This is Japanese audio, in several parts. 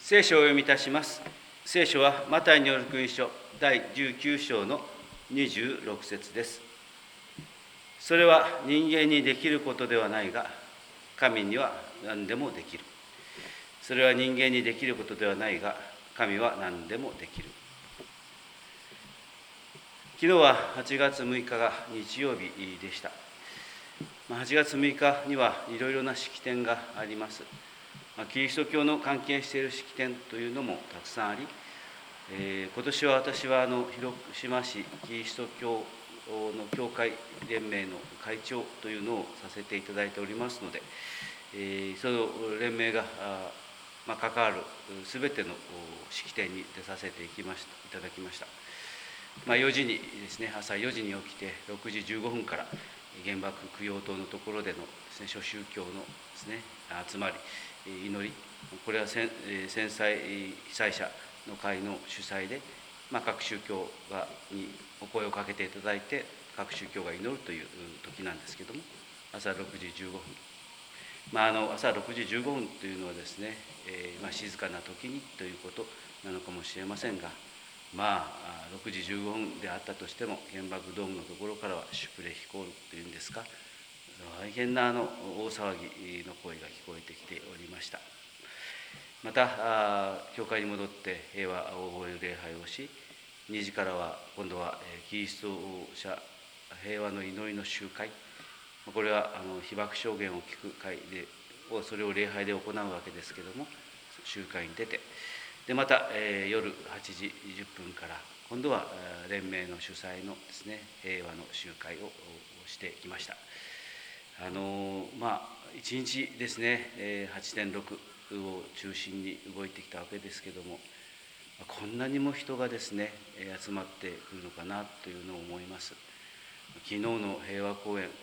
聖書をお読みいたします。聖書はマタイによる福音書第19章の26節です。それは人間にできることではないが、神には何でもできる。それは人間にできることではないが、神は何でもできる。昨日は8月6日が日曜日でした。8月6日にはいろいろな式典があります。キリスト教の関係している式典というのもたくさんあり、今年は私は広島市キリスト教の教会連盟の会長というのをさせていただいておりますので、その連盟が関わるすべての式典に出させていただきました。4時にですね、朝4時に起きて6時15分から原爆供養塔のところでのですね、諸宗教のですね、集まり、祈り、これは戦災被災者の会の主催で、各宗教にお声をかけていただいて、各宗教が祈るという時なんですけども、朝6時15分。朝6時15分というのはですね、静かな時にということなのかもしれませんが、6時15分であったとしても、原爆ドームのところからはシュプレヒコールというんですか、大変な大騒ぎの声が聞こえてきておりました。また、教会に戻って平和を覚える礼拝をし、2時からは今度はキリスト者平和の祈りの集会、これは被爆証言を聞く会で、それを礼拝で行うわけですけれども、集会に出て、でまた、夜8時10分から今度は連盟の主催のですね、平和の集会をしてきました。一日ですね、8.6 を中心に動いてきたわけですけれども、こんなにも人がですね、集まってくるのかなというのを思います。昨日の平和公園、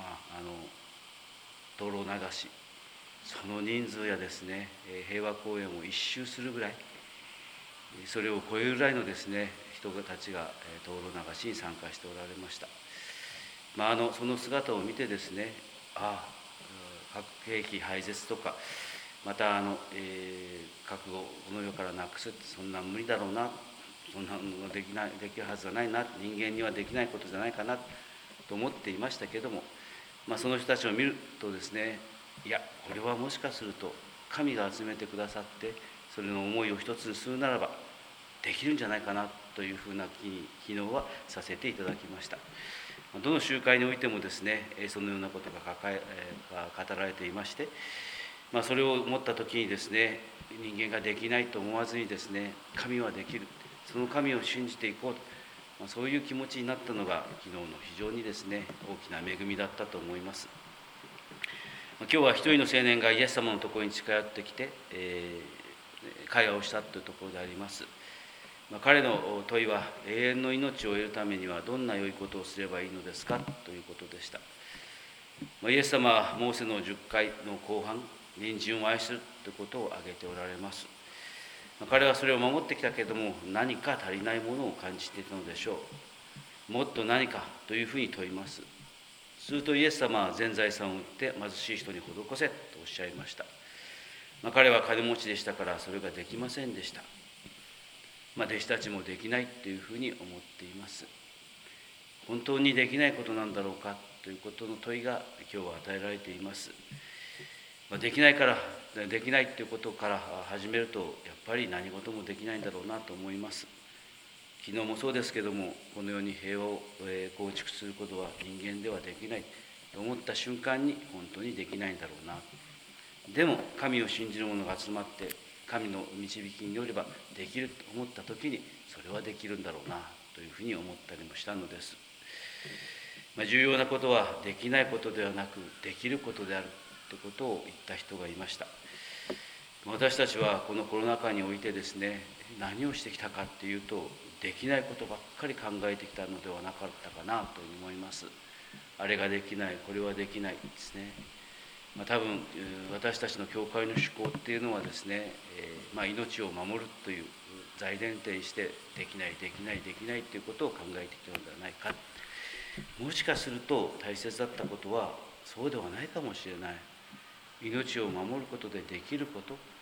灯籠流し、その人数やですね、平和公園を一周するぐらい、それを超えるぐらいのですね、人たちが灯籠流しに参加しておられました。その姿を見てですね、核兵器廃絶とか、また核をこの世からなくすって、そんなん無理だろうな、そんなのできるはずがないな、人間にはできないことじゃないかなと思っていましたけれども、その人たちを見るとですね、いや、これはもしかすると神が集めてくださって、それの思いを一つにするならばできるんじゃないかなというふうな気に昨日はさせていただきました。どの集会においてもですね、そのようなことが語られていまして、それを思った時にですね、人間ができないと思わずにですね、神はできる、その神を信じていこうと、そういう気持ちになったのが昨日の非常にですね、大きな恵みだったと思います。今日は一人の青年がイエス様のところに近寄ってきて、会話をしたというところであります。彼の問いは、永遠の命を得るためにはどんな良いことをすればいいのですかということでした。イエス様はモーセの10回の後半、隣人を愛するということを挙げておられます。彼はそれを守ってきたけれども、何か足りないものを感じていたのでしょう。もっと何かというふうに問います。するとイエス様は全財産を売って貧しい人に施せとおっしゃいました。彼は金持ちでしたからそれができませんでした。弟子たちもできないというふうに思っています。本当にできないことなんだろうかということの問いが今日は与えられています。できないということから始めると、やっぱり何事もできないんだろうなと思います。昨日もそうですけども、このように平和を構築することは人間ではできないと思った瞬間に、本当にできないんだろうな。でも神を信じる者が集まって神の導きによればできると思った時に、それはできるんだろうなというふうに思ったりもしたのです。重要なことはできないことではなくできることであるということを言った人がいました。私たちはこのコロナ禍においてですね、何をしてきたかっていうと、できないことばっかり考えてきたのではなかったかなと思います。あれができない、これはできないですね。多分私たちの教会の思考っていうのはですね、命を守るという大前提にしてできないということを考えてきたのではないか。もしかすると大切だったことはそうではないかもしれない。命を守ることでできること、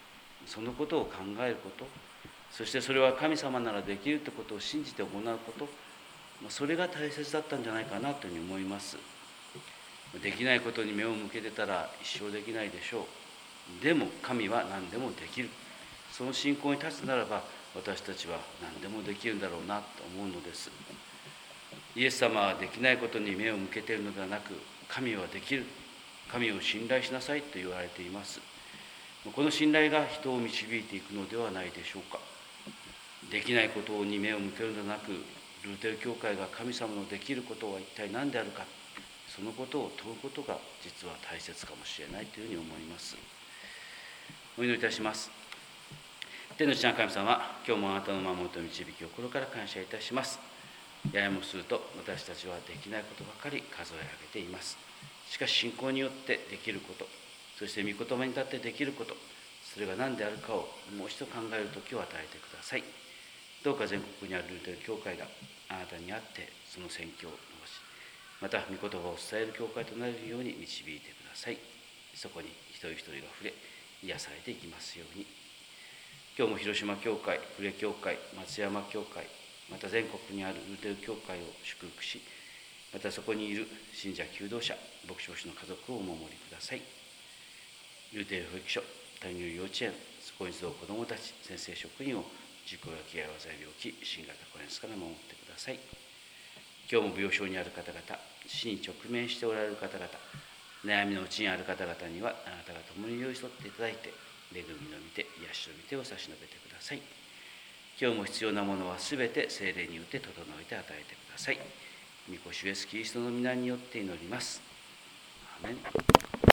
そのことを考えること、そしてそれは神様ならできるということを信じて行うこと、それが大切だったんじゃないかなというふうに思います。できないことに目を向けてたら一生できないでしょう。でも神は何でもできる。その信仰に立つならば、私たちは何でもできるんだろうなと思うのです。イエス様はできないことに目を向けているのではなく、神はできる、神を信頼しなさいと言われています。この信頼が人を導いていくのではないでしょうか。できないことに目を向けるのではなく、ルーテル教会が神様のできることは一体何であるか、そのことを問うことが実は大切かもしれないというふうに思います。お祈りいたします。天の父なる神様、今日もあなたの守りと導きを心から感謝いたします。ややもすると私たちはできないことばかり数え上げています。しかし信仰によってできること、そして御言葉に立ってできること、それが何であるかをもう一度考える時を与えてください。どうか全国にあるルーテル教会があなたにあってその宣教を伸ばし、また御言葉を伝える教会となれるように導いてください。そこに一人一人が触れ癒されていきますように。今日も広島教会、呉教会、松山教会、また全国にあるルーテル教会を祝福し、またそこにいる信者求道者、牧師の家族をお守りください。ルーテル保育所、単入幼稚園、そこに集う子どもたち、先生職員を事故や危害災病気、新型コロナから守ってください。今日も病床にある方々、死に直面しておられる方々、悩みのうちにある方々にはあなたが共に寄り添っていただいて、恵みの御手、癒しの御手を差し伸べてください。今日も必要なものはすべて聖霊によって整えて与えてください。御子主イエスキリストの皆によって祈ります。アーメン。